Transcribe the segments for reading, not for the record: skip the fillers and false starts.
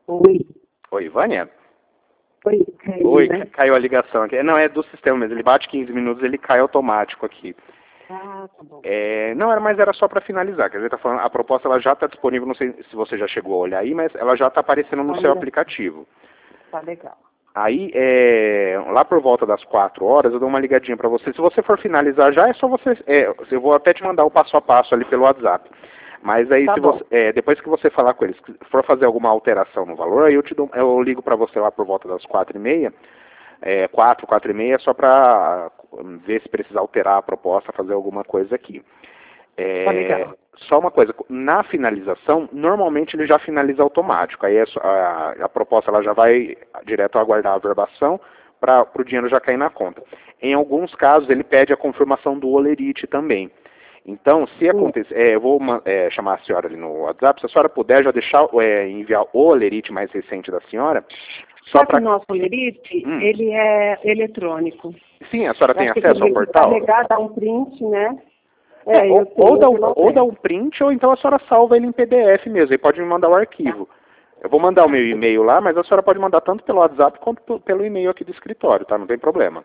Oi. Oi, Vânia? Oi, caiu, Oi, né? caiu a ligação aqui. Não, é do sistema mesmo. Ele bate 15 minutos, ele cai automático aqui. Ah, tá bom. Não, mas era só para finalizar. Quer dizer, tá falando, a proposta ela já está disponível, não sei se você já chegou a olhar aí, mas ela já está aparecendo no seu aplicativo. Tá legal. Aí, lá por volta das 4 horas, eu dou uma ligadinha para você. Se você for finalizar já, é só você... eu vou até te mandar o passo a passo ali pelo WhatsApp. Mas aí, Tá se bom. você, depois que você falar com eles, se for fazer alguma alteração no valor, aí eu ligo para você lá por volta das 4h30, 4h30, só para ver se precisa alterar a proposta, fazer alguma coisa aqui. Tá legal. Só uma coisa, na finalização, normalmente ele já finaliza automático, aí a proposta ela já vai direto aguardar a averbação para o dinheiro já cair na conta. Em alguns casos ele pede a confirmação do Olerite também. Então, se acontecer, eu vou chamar a senhora ali no WhatsApp, se a senhora puder já deixar, enviar o Olerite mais recente da senhora. Só que o nosso Olerite, ele é eletrônico. Sim, a senhora tem acesso ao portal? Carregar, dá um print, né? Ou dá um print, ou então a senhora salva ele em PDF mesmo, aí pode me mandar o arquivo. Eu vou mandar o meu e-mail lá, mas a senhora pode mandar tanto pelo WhatsApp quanto pelo e-mail aqui do escritório, tá? Não tem problema.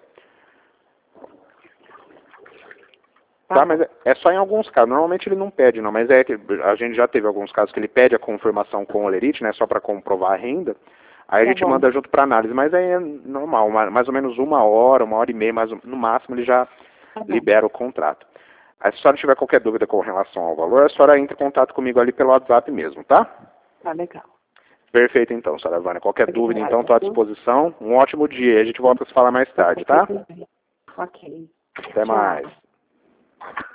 Tá, mas é só em alguns casos. Normalmente ele não pede, não, mas que a gente já teve alguns casos que ele pede a confirmação com o Olerite, né, só para comprovar a renda. Aí a gente manda junto para análise, mas aí é normal, mais ou menos 1 hora, 1h30, no máximo ele já libera o contrato. Aí se a senhora tiver qualquer dúvida com relação ao valor, a senhora entra em contato comigo ali pelo WhatsApp mesmo, tá? Tá legal. Perfeito então, senhora Vânia. Qualquer dúvida então, estou à disposição. Um ótimo dia. A gente volta a se falar mais tarde, tá? Ok. Até mais.